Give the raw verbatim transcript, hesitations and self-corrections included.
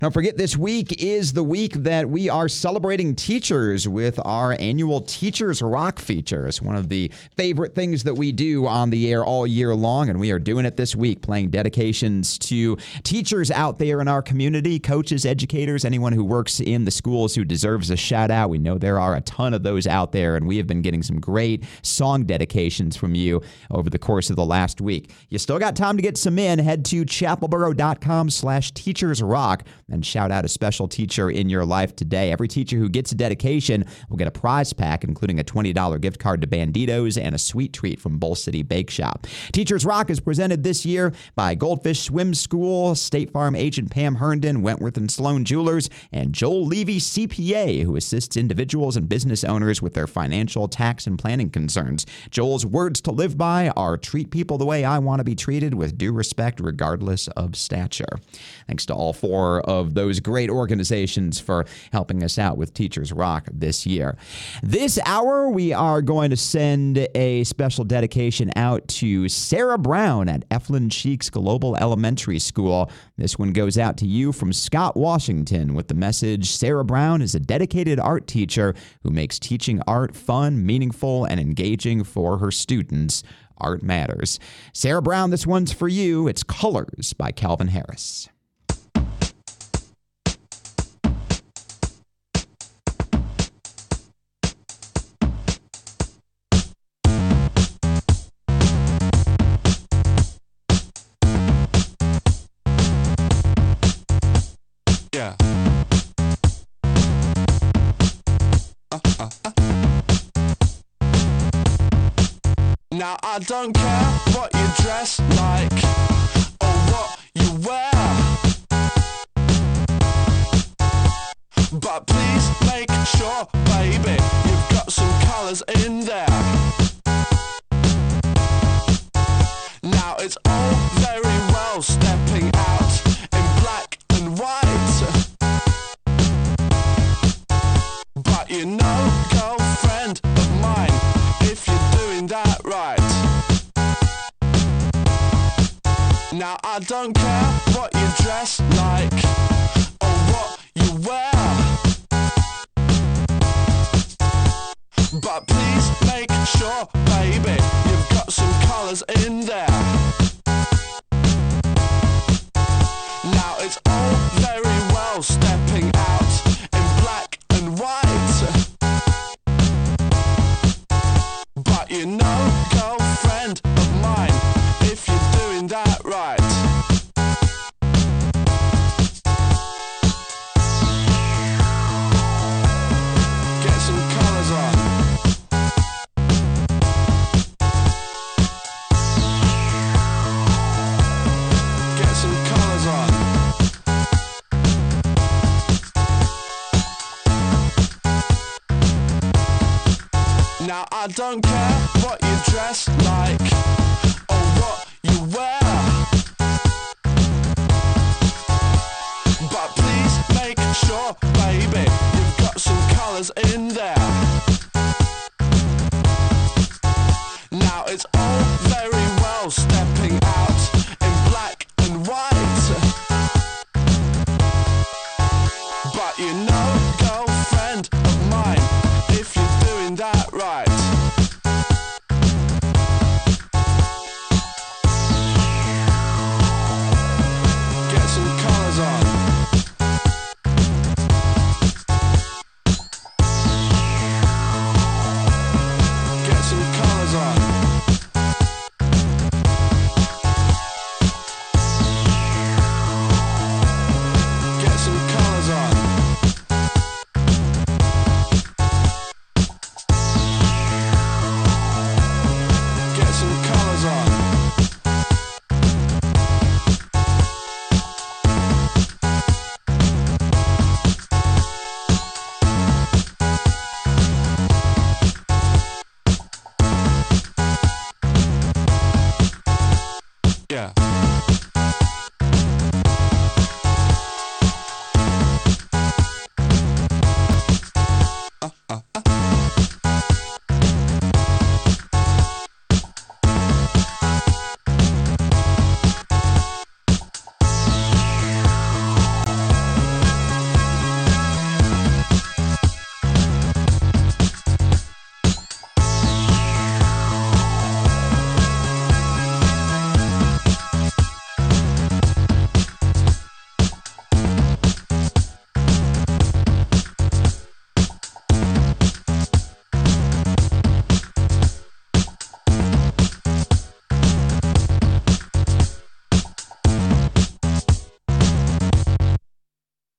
Don't forget, this week is the week that we are celebrating teachers with our annual Teachers Rock feature. It's one of the favorite things that we do on the air all year long, and we are doing it this week, playing dedications to teachers out there in our community, coaches, educators, anyone who works in the schools who deserves a shout out. We know there are a ton of those out there, and we have been getting some great song dedications from you over the course of the last week. You still got time to get some in. Head to chapelboro.com slash teachers rock and shout out a special teacher in your life today. Every teacher who gets a dedication will get a prize pack, including a twenty dollars gift card to Banditos and a sweet treat from Bull City Bake Shop. Teachers Rock is presented this year by Goldfish Swim School, State Farm agent Pam Herndon, Wentworth and Sloan Jewelers, and Joel Levy C P A, who assists individuals and business owners with their financial, tax, and planning concerns. Joel's words to live by are treat people the way I want to be treated with due respect regardless of stature. Thanks to all four of those great organizations for helping us out with Teachers Rock this year. This hour, we are going to send a special dedication out to Sarah Brown at Eflin Cheeks Global Elementary School. This one goes out to you from Scott Washington with the message, Sarah Brown is a dedicated art teacher who makes teaching art fun, meaningful, and engaging for her students. Art matters. Sarah Brown, this one's for you. It's Colors by Calvin Harris. Yeah. Uh, uh, uh. Now I don't care what you dress like or what you wear, but please make sure, baby, you've got some colours in there. Now it's all very well stepping out in black and white, but you know, girlfriend of mine, if you're doing that right. Now I don't care what you dress like or what you wear, but please make sure, baby, you've got some colours in there. Now it's all very well stepping out in black and white, but you know, girlfriend of mine, if you're doing that right. Get some colours on. Get some colours on. Now I don't care what you dress like or what you wear, but please make sure, baby, you've got some colours in